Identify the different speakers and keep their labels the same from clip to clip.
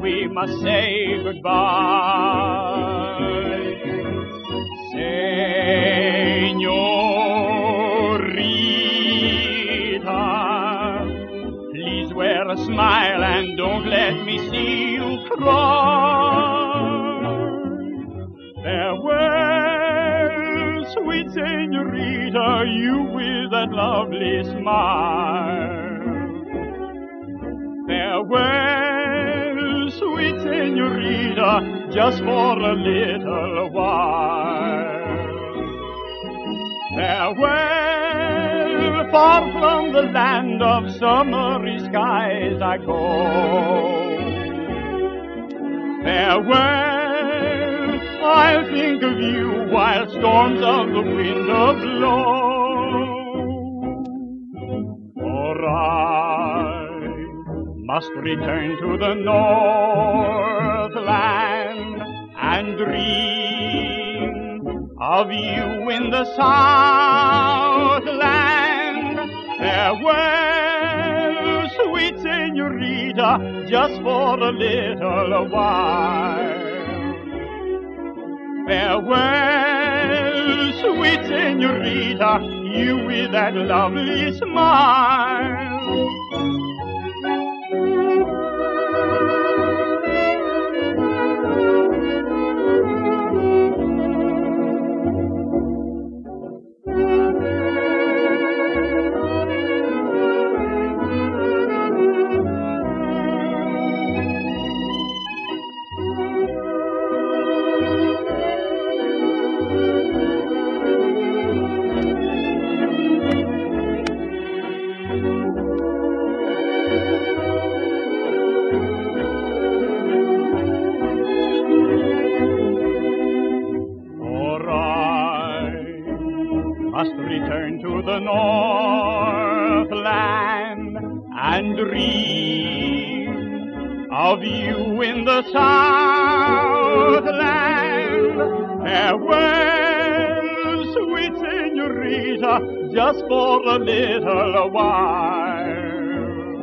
Speaker 1: we must say goodbye. Señorita, please wear a smile and don't let me see you cry. Farewell, sweet señorita, you with that lovely smile. Farewell, sweet señorita, just for a little while. Farewell, far from the land of summery skies I go. Farewell, I'll think of you while storms of the winter blow. For I must return to the Northland and dream of you in the Southland. Farewell, sweet señorita, just for a little while. Farewell, sweet señorita, you with that lovely smile. Must return to the Northland and dream of you in the Southland. Farewell, sweet señorita, just for a little while.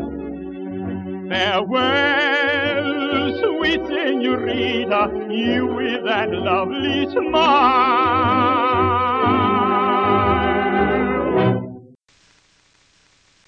Speaker 1: Farewell, sweet señorita, you with that lovely smile.